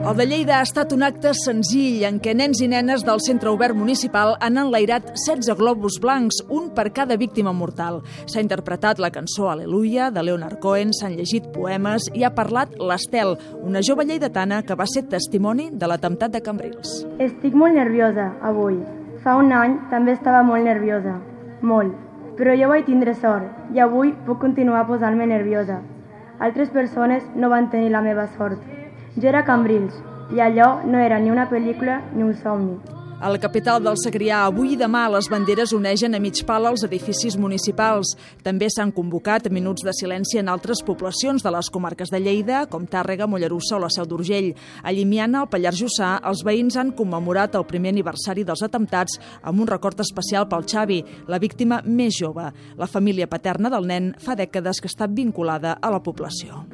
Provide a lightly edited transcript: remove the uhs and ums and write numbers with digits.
El de Lleida ha estat un acte senzill en què nens i nenes del Centre Obert Municipal han enlairat 16 globus blancs, un per cada víctima mortal. S'ha interpretat la cançó Al·leluia de Leonard Cohen, s'han llegit poemes i ha parlat l'Estel, una jove lleidatana que va ser testimoni de l'atemptat de Cambrils. Estic molt nerviosa avui. Fa un any també estava molt nerviosa, molt. Però jo vaig tindre sort i avui puc continuar posant-me nerviosa. Altres persones no van tenir la meva sort. Jo era a Cambrils i allò no era ni una pel·lícula ni un somni. A la capital del Segrià, avui i demà, les banderes onegen a mig pal als edificis municipals. També s'han convocat minuts de silenci en altres poblacions de les comarques de Lleida, com Tàrrega, Mollerussa o la Seu d'Urgell. A Llimiana, al Pallars Jussà, els veïns han commemorat el primer aniversari dels atemptats amb un record especial pel Xavi, la víctima més jove. La família paterna del nen fa dècades que està vinculada a la població.